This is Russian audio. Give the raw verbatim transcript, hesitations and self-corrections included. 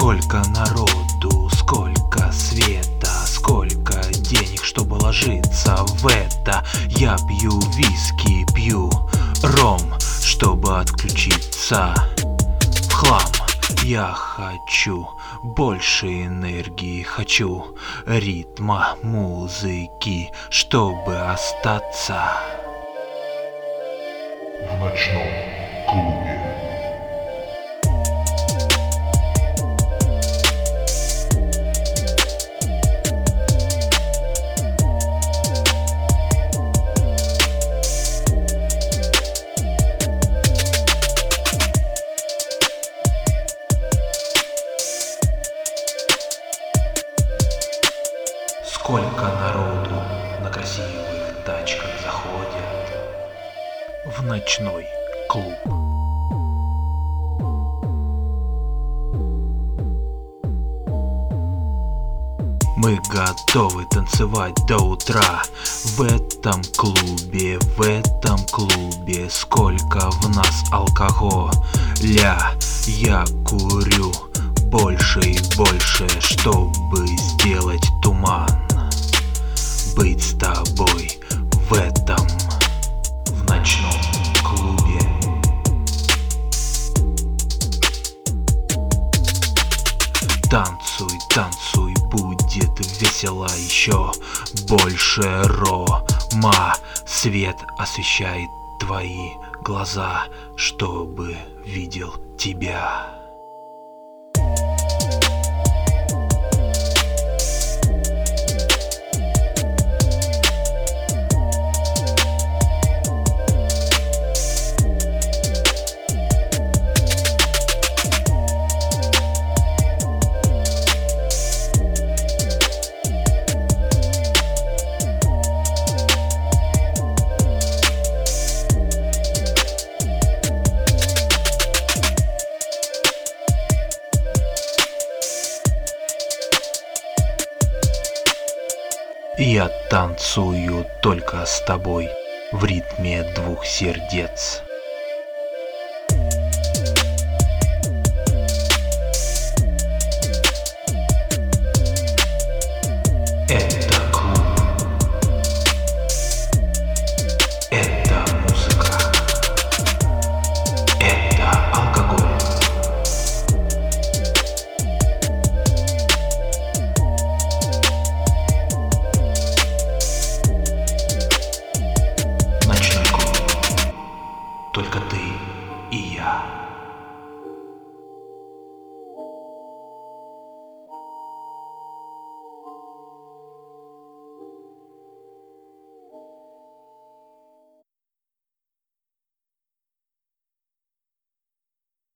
Сколько народу, сколько света, сколько денег, чтобы ложиться в это. Я пью виски, пью ром, чтобы отключиться в хлам. Я хочу больше энергии, хочу ритма музыки, чтобы остаться в ночном клубе. Сколько народу на красивых тачках заходят в ночной клуб. Мы готовы танцевать до утра в этом клубе, в этом клубе. Сколько в нас алкоголя, я курю больше и больше, чтобы сделать туман. Быть с тобой в этом, в ночном клубе. Танцуй, танцуй, будет весело еще больше рома. Свет освещает твои глаза, чтобы видел тебя. Я танцую только с тобой в ритме двух сердец. Это клуб. Это музыка. Это алкоголь. Только ты.